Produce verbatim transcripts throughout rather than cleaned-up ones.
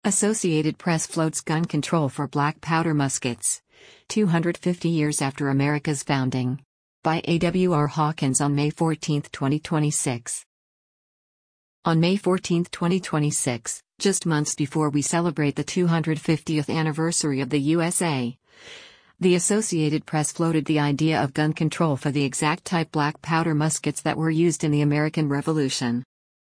Associated Press floats gun control for black powder muskets. two hundred fifty years after America's founding. By A W R Hawkins on May fourteenth, twenty twenty-six. On May fourteenth, twenty twenty-six, just months before we celebrate the two hundred fiftieth anniversary of the U S A, the Associated Press floated the idea of gun control for the exact type black powder muskets that were used in the American Revolution.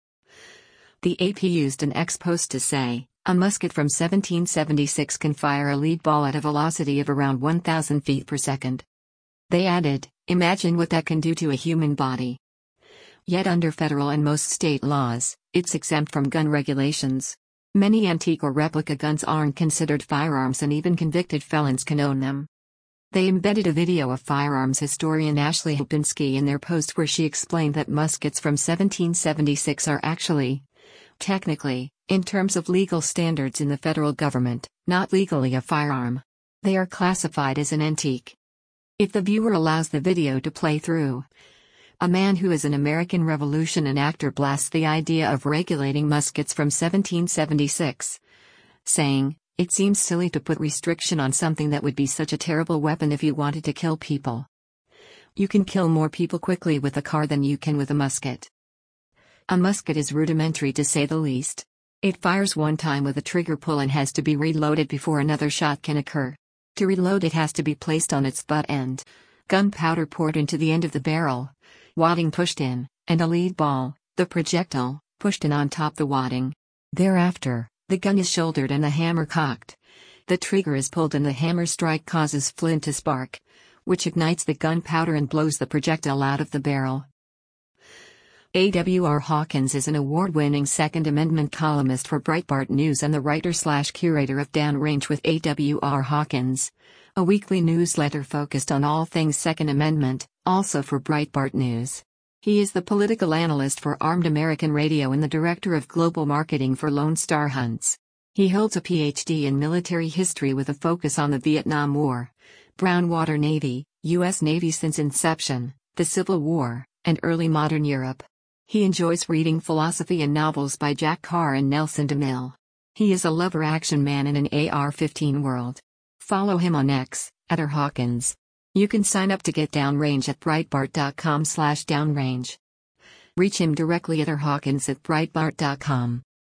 The A P used an ex post to say, a musket from seventeen seventy-six can fire a lead ball at a velocity of around one thousand feet per second. They added, imagine what that can do to a human body. Yet under federal and most state laws, it's exempt from gun regulations. Many antique or replica guns aren't considered firearms and even convicted felons can own them. They embedded a video of firearms historian Ashley Hopinski in their post where she explained that muskets from seventeen seventy-six are actually, technically, in terms of legal standards in the federal government, not legally a firearm. They are classified as an antique. If the viewer allows the video to play through, a man who is an American Revolution enactor blasts the idea of regulating muskets from seventeen seventy-six, saying, it seems silly to put restriction on something that would be such a terrible weapon if you wanted to kill people. You can kill more people quickly with a car than you can with a musket. A musket is rudimentary to say the least. It fires one time with a trigger pull and has to be reloaded before another shot can occur. To reload it has to be placed on its butt end, gunpowder poured into the end of the barrel, wadding pushed in, and a lead ball, the projectile, pushed in on top the wadding. Thereafter, the gun is shouldered and the hammer cocked. The trigger is pulled and the hammer strike causes flint to spark, which ignites the gunpowder and blows the projectile out of the barrel. A W R Hawkins is an award-winning Second Amendment columnist for Breitbart News and the writer-slash-curator of Downrange with A W R Hawkins, a weekly newsletter focused on all things Second Amendment, also for Breitbart News. He is the political analyst for Armed American Radio and the director of global marketing for Lone Star Hunts. He holds a P H D in military history with a focus on the Vietnam War, Brown Water Navy, U S Navy since inception, the Civil War, and early modern Europe. He enjoys reading philosophy and novels by Jack Carr and Nelson DeMille. He is a lover action man in an A R fifteen world. Follow him on X, at R Hawkins. You can sign up to get Downrange at breitbart dot com slash downrange. Reach him directly at R Hawkins at breitbart dot com.